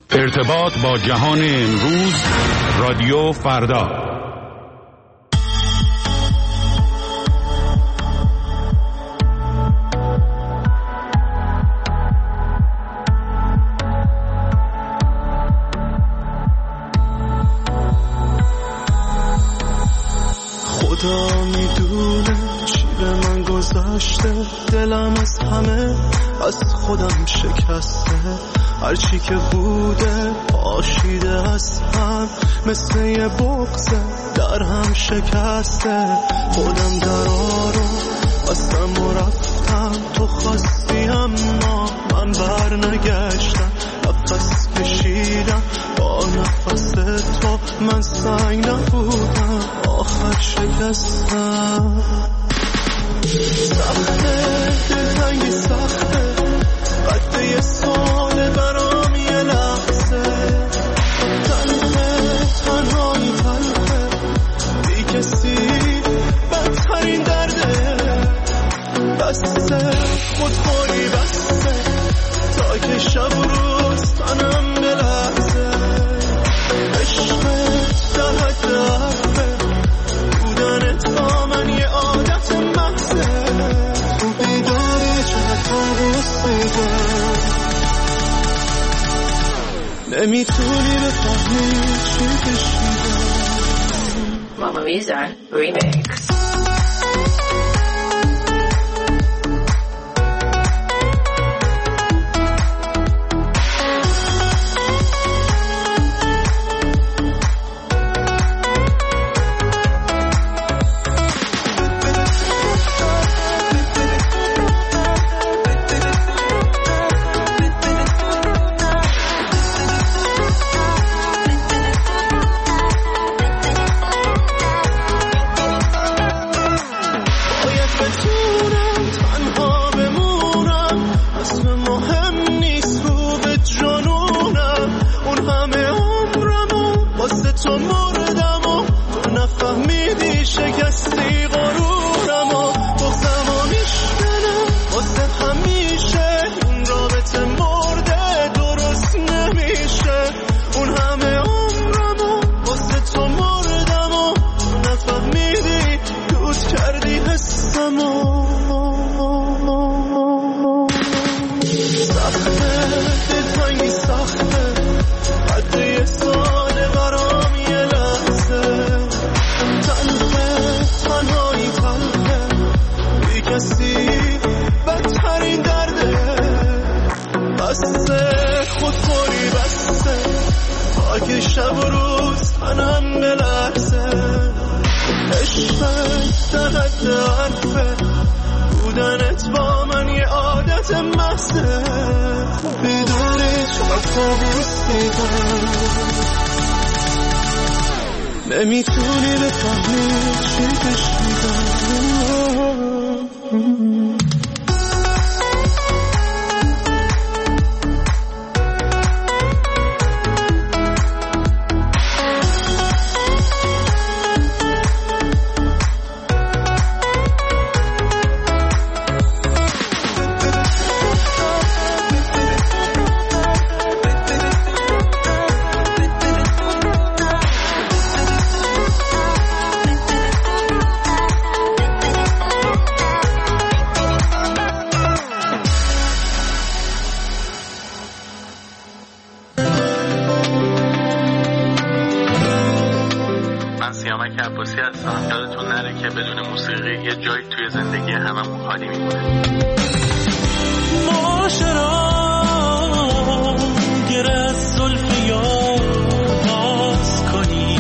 ارتباط با جهان امروز، رادیو فردا. خدا میدونه چی به من گذشته، دلم از همه از خودم شکسته، هرچی که بوده پاشیده از هم، مثل یه بغضه در هم شکسته. خودم درا رو بستم و رفتم، تو خواستی اما من بر نگشتم، نفس کشیدم با نفس تو، من سنگ نبودم آخر شکستم. سخته دلتنگی سخته، قد یه ساله برام یه لحظه، تنهایی تلخه، بی کسی بدترین درده، بسته خودخوری بسته، تا که شب و روز تنم بلحظه، عشقت در حد حرفه، بودنت با من یه عادت محضه، تو بیداری چقدر رسیده، نمیتونی بفهمی چی کشیدم. Mama Lisa Remix. نمیتونی بفهمی چی کشیدم. یادتون نره که بدون موسیقی یه جایی توی زندگی هممون خالی میمونه. معاشران گره از زلف یار باز کنی،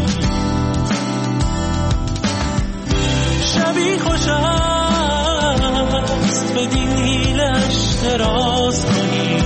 شبی خوش است بدین هیلش دراز کنی.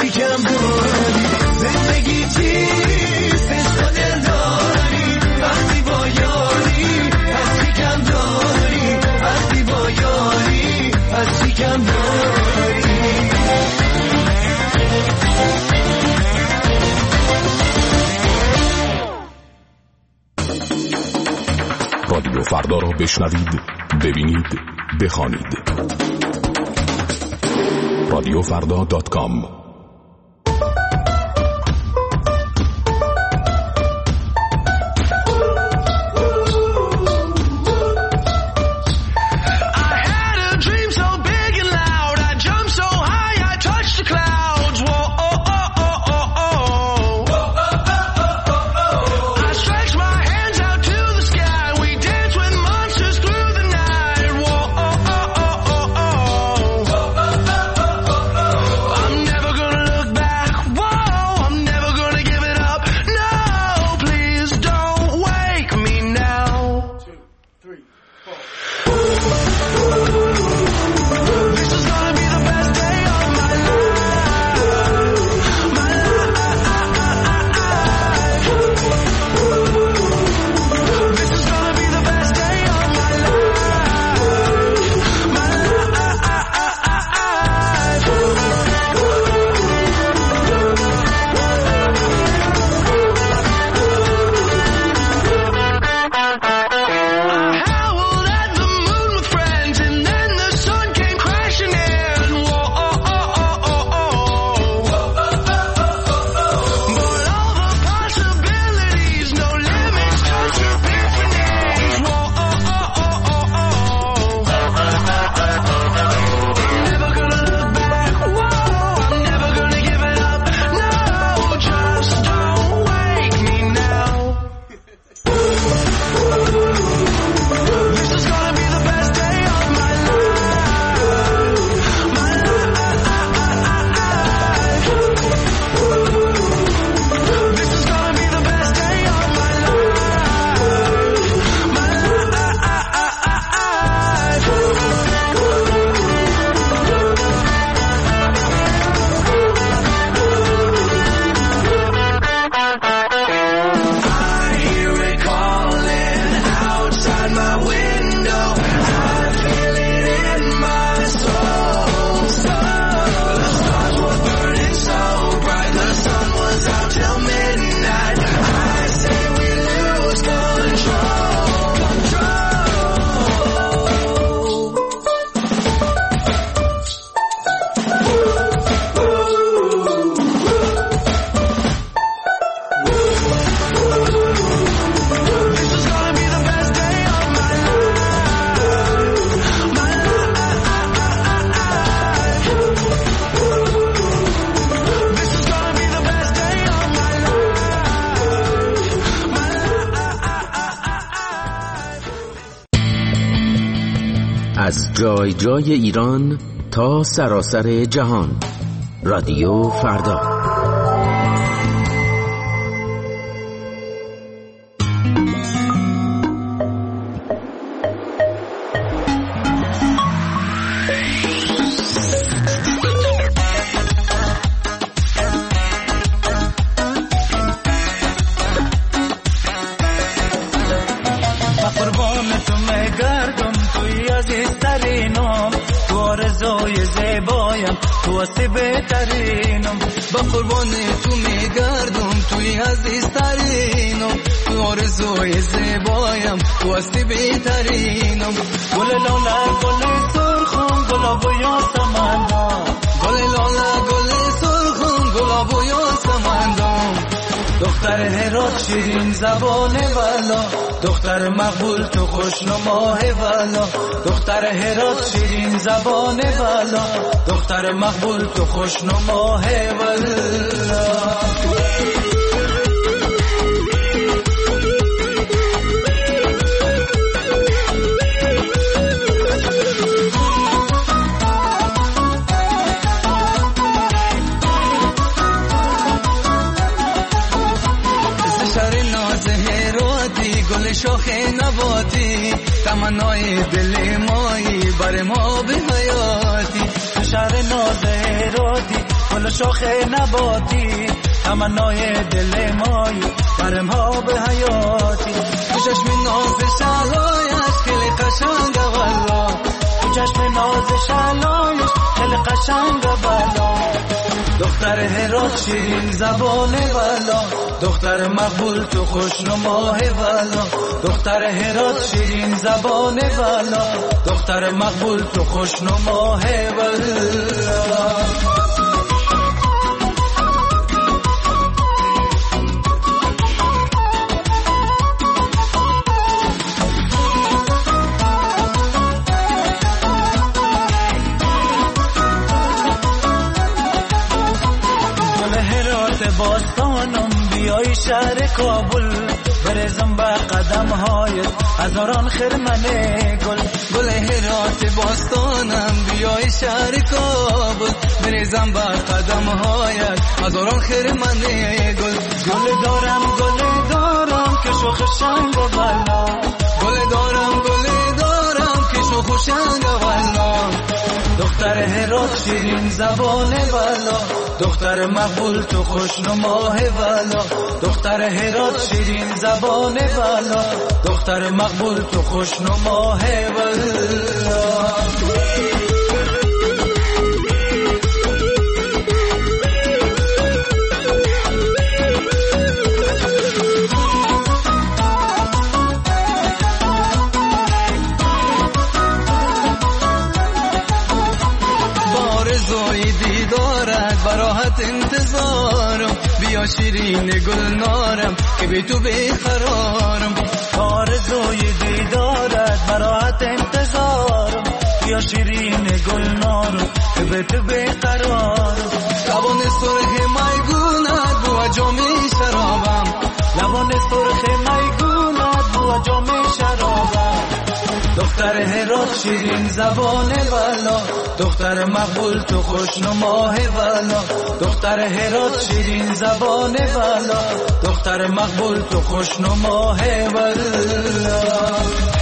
هرچی کم داری زندگی چیست عشق دل داری وقتی با یاری هرچی کم داری وقتی با یاری هرچی کم داری رادیو فردا را بشنوید، ببینید، بخوانید. radiofrda.com از جای جای ایران تا سراسر جهان. رادیو فردا. واسه بهترینم با قربان تو میگردم توی عزیزترینم تو آرزوی زیبایم واسه بهترینم گل لاله گل سرخم گلاب و یاسمندم گل لاله گل سرخم گلاب و یاسمندم دختر هرات شیرین زبان والا دختر مقبول تو خوشنماه والا دختر هرات شیرین زبان والا دختر مقبول تو خوشنماه والا شاخ نباتی تمنای دل مایی بر ما به حیاتی تو شهر ناز هراتی گل شاخ نباتی تمنای دل مایی برم ها به حیاتی تو چشم ناز شلایش خیلی قشنگه والا تو چشم ناز شلایش خیلی قشنگه والا دختر هرات شیرین زبانه والا دختر مقبول تو خوشنماه والا دختر هرات شیرین زبانه والا دختر مقبول تو خوشنماه والا باستانم بیای شهر کابل برزم به قدم هایت هزاران خرمنه گل گل هرات باستانم بیای شهر کابل برزم به قدم هایت هزاران خرمنه گل گل دارم که شوخ شنگ و بالا گل دارم که شوخ شنگ و بالا دختر هرات شیرین زبانه والا دختر مقبول تو خوشنماه والا دختر هرات شیرین زبانه والا دختر مقبول تو خوشنماه والا براحت انتظارم بیا شیرین گلنارم که به تو بیقرارم آرزوی دیدارت براحت انتظارم بیا شیرین گلنارم که به تو بیقرارم لبان سرخ میگونت بو جام شرابم لبان سرخ میگونت بو جام شرابم دختر هرات شیرین زبانه والا دختر مقبول تو خوشنماه والا دختر هرات شیرین زبانه والا دختر مقبول تو خوشنماه والا